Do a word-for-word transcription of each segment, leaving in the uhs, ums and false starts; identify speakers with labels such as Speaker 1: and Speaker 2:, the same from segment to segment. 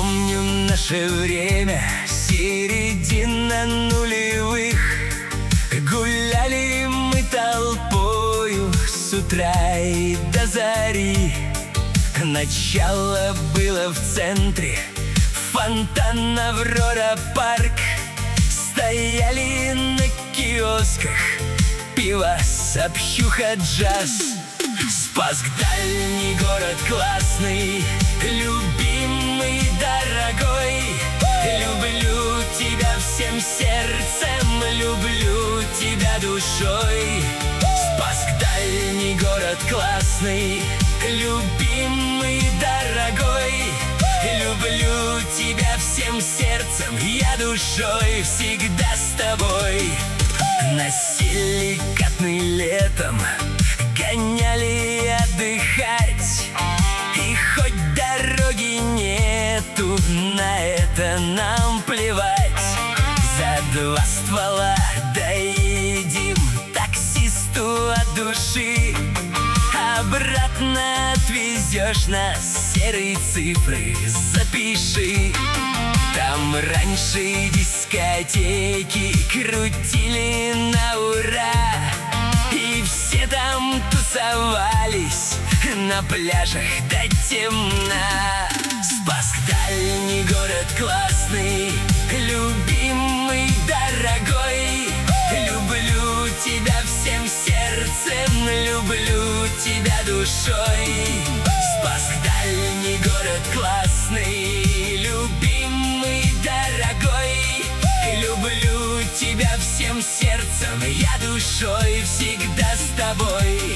Speaker 1: помню наше время, середина нулевых. Гуляли мы толпою с утра и до зари. Начало было в центре, фонтан Аврора парк. Стояли на киосках пиво, сообщуха, джаз. Спасск — дальний город классный, любимый, дорогой. Люблю тебя всем сердцем, люблю тебя душой. Спасск — дальний город классный, любимый, дорогой. Люблю тебя всем сердцем, я душой всегда с тобой. Носили катны летом, гоняли отдыхать. И хоть дороги нету, на это нам плевать. За два ствола доедем таксисту от души. Обратно отвезешь нас, серые цифры запиши. Там раньше дискотеки крутили на ура. И все там тусовались на пляжах до темна. Спасск — дальний город классный, любимый, дорогой. Люблю тебя всем сердцем, люблю тебя душой. Спасск — дальний город классный, любимый, дорогой. Люблю тебя всем сердцем, я душой всегда с тобой.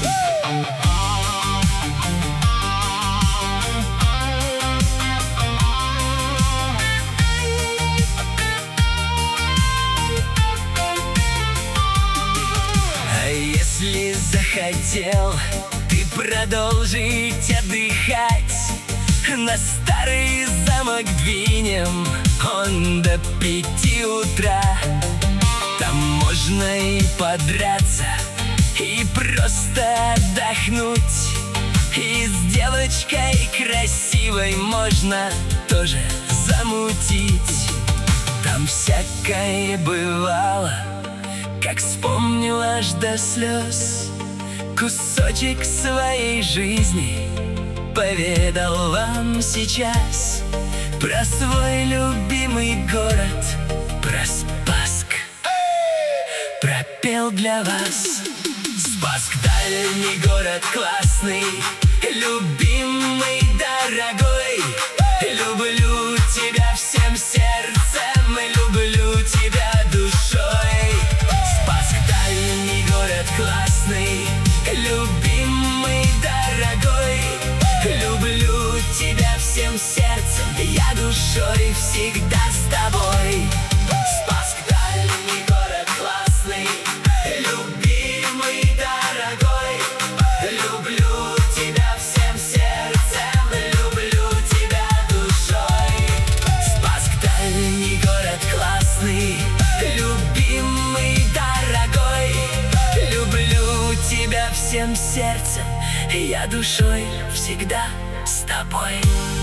Speaker 1: А если захотел ты продолжить отдыхать, на старый замок двинем, он до пяти утра. Там можно и подраться, и просто отдохнуть. И с девочкой красивой можно тоже замутить. Там всякое бывало, как вспомню аж до слез. Кусочек своей жизни поведал вам сейчас. Про свой любимый город, про Спасск пропел для вас. Спасск — дальний город классный, любимый, дорогой. Люблю тебя всем сердцем, люблю тебя душой. Спасск — дальний город классный, любимый, дорогой. Люблю тебя всем сердцем, я душой всегда с тобой. Спасск — дальний город классный, любимый, дорогой. Люблю тебя всем сердцем, люблю тебя душой. Спасск — дальний город классный, любимый, дорогой. Люблю тебя всем сердцем, я душой всегда с тобой.